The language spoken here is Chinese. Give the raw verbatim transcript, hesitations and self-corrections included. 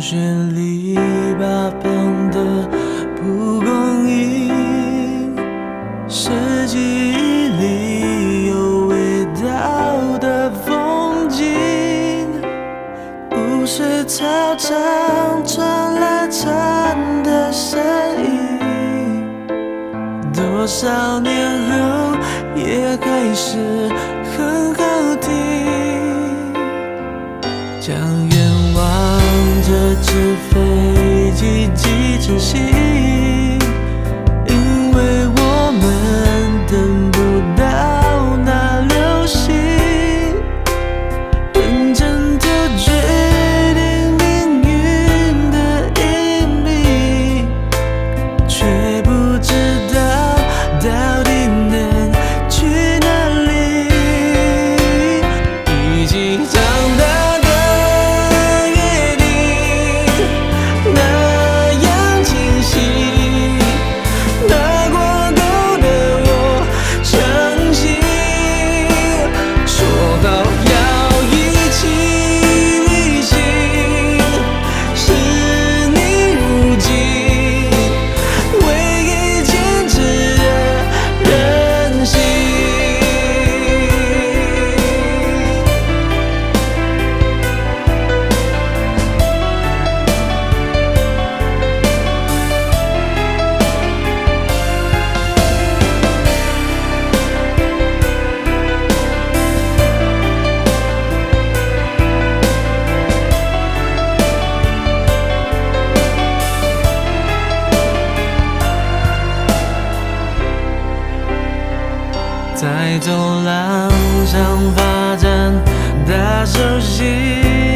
绚丽八方的蒲公英，四季里有味道的风景，不是操场传来蝉的声音，多少年后也还是很好听。将愿望这纸飞机寄成信，因为我们等不到那流星，认真做决定命运的隐秘，却不知道到底能去哪里。已经长大在走廊上发展大手心。